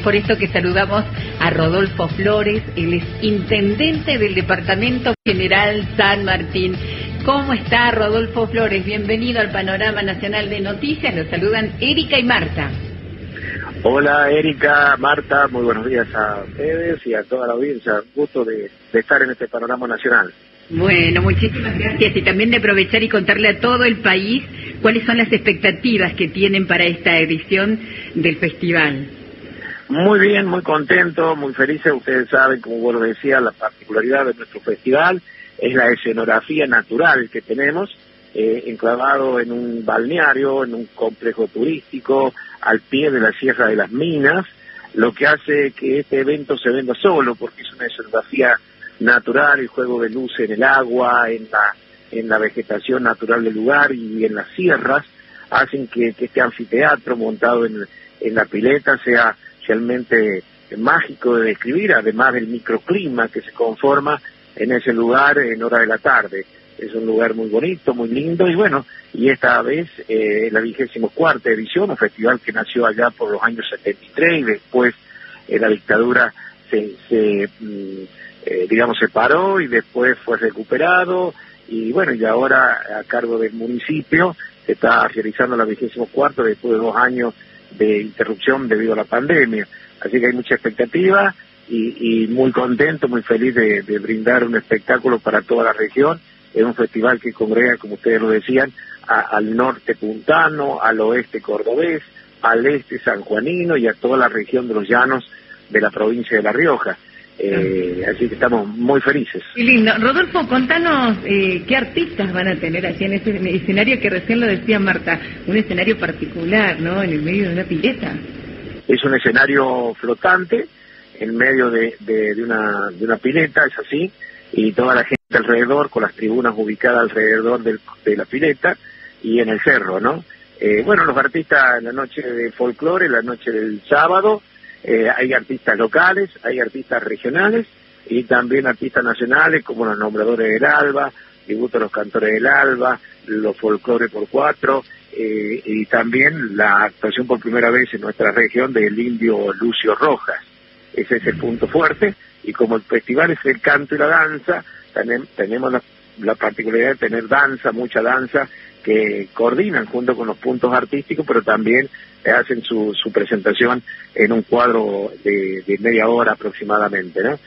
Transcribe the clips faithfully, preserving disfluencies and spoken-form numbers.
por esto que saludamos a Rodolfo Flores, él es intendente del Departamento General San Martín. ¿Cómo está Rodolfo Flores? Bienvenido al Panorama Nacional de Noticias, los saludan Erika y Marta. Hola Erika, Marta, muy buenos días a ustedes y a toda la audiencia, un gusto de, de estar en este Panorama Nacional. Bueno, muchísimas gracias y también de aprovechar y contarle a todo el país cuáles son las expectativas que tienen para esta edición del festival. Muy bien, muy contento, muy felices. Ustedes saben, como vos lo decías, la particularidad de nuestro festival es la escenografía natural que tenemos, eh, enclavado en un balneario, en un complejo turístico, al pie de la Sierra de las Minas, lo que hace que este evento se venda solo, porque es una escenografía natural, el juego de luz en el agua, en la en la vegetación natural del lugar y en las sierras, hacen que, que este anfiteatro montado en, en la pileta sea realmente mágico de describir, además del microclima que se conforma en ese lugar en hora de la tarde. Es un lugar muy bonito, muy lindo, y bueno, y esta vez eh, la vigésimo cuarta edición, un festival que nació allá por los años setenta y tres, y después eh, la dictadura se, se mm, eh, digamos, se paró y después fue recuperado, y bueno, y ahora a cargo del municipio se está realizando la vigésimo cuarta después de dos años de interrupción debido a la pandemia. Así que hay mucha expectativa y, y muy contento, muy feliz de, de brindar un espectáculo para toda la región. Es un festival que congrega, como ustedes lo decían, a, al norte puntano, al oeste cordobés, al este sanjuanino y a toda la región de los llanos de la provincia de La Rioja. Eh, así que estamos muy felices. Qué lindo. Rodolfo, contanos eh, qué artistas van a tener aquí en ese escenario que recién lo decía Marta, un escenario particular, ¿no? En el medio de una pileta. Es un escenario flotante en medio de, de, de, una, de una pileta, es así, y toda la gente alrededor, con las tribunas ubicadas alrededor del, de la pileta y en el cerro, ¿no? Eh, bueno, los artistas en la noche de folclore, la noche del sábado, Eh, hay artistas locales, hay artistas regionales y también artistas nacionales como los Nombradores del Alba, tributo a los Cantores del Alba, los Folclore por Cuatro, eh, y también la actuación por primera vez en nuestra región del indio Lucio Rojas. Ese es el punto fuerte, y como el festival es el canto y la danza, tenem, tenemos la, la particularidad de tener danza, mucha danza, que coordinan junto con los puntos artísticos, pero también hacen su, su presentación en un cuadro de, de media hora aproximadamente, ¿no?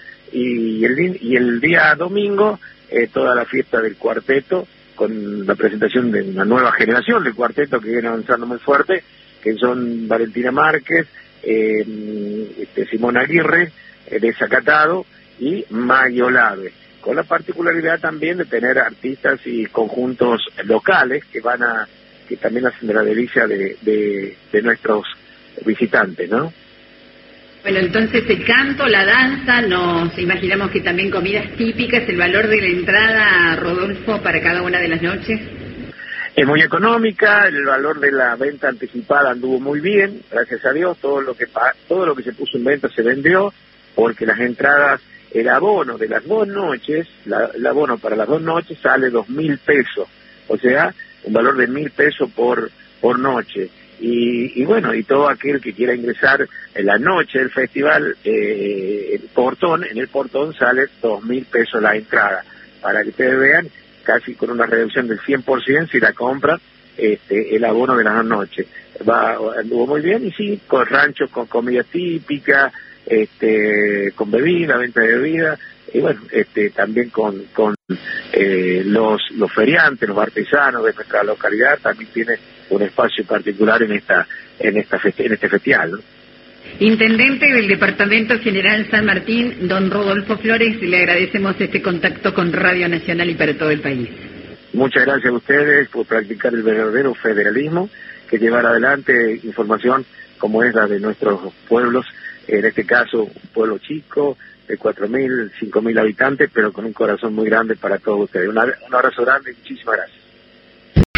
Y el, y el día domingo, eh, toda la fiesta del cuarteto, con la presentación de una nueva generación del cuarteto que viene avanzando muy fuerte, que son Valentina Márquez, eh, este, Simón Aguirre, eh, Desacatado, y Mayo Lave, con la particularidad también de tener artistas y conjuntos locales que van a que también hacen de la delicia de, de, de nuestros visitantes, ¿no? Bueno, entonces el canto, la danza, nos imaginamos que también comidas típicas, el valor de la entrada, Rodolfo, para cada una de las noches. Es muy económica, el valor de la venta anticipada anduvo muy bien, gracias a Dios, todo lo que todo lo que se puso en venta se vendió, porque las entradas, el abono de las dos noches, la, el abono para las dos noches sale dos mil pesos, o sea, un valor de mil pesos por por noche. Y, y bueno, y todo aquel que quiera ingresar en la noche del festival, eh, el portón, en el portón sale dos mil pesos la entrada, para que ustedes vean, casi con una reducción del cien por ciento si la compra este, el abono de las dos noches. Va, anduvo muy bien, y sí, con ranchos, con comida típica, este, con bebida, venta de bebida, y bueno, este, también con, con eh, los, los feriantes, los artesanos de nuestra localidad, también tiene un espacio particular en esta, en esta festi- en este festival, ¿no? Intendente del Departamento General San Martín, don Rodolfo Flores, le agradecemos este contacto con Radio Nacional y para todo el país. Muchas gracias a ustedes por practicar el verdadero federalismo, que llevar adelante información como es la de nuestros pueblos, en este caso un pueblo chico, de cuatro mil, cinco mil habitantes, pero con un corazón muy grande para todos ustedes. Un abrazo grande y muchísimas gracias.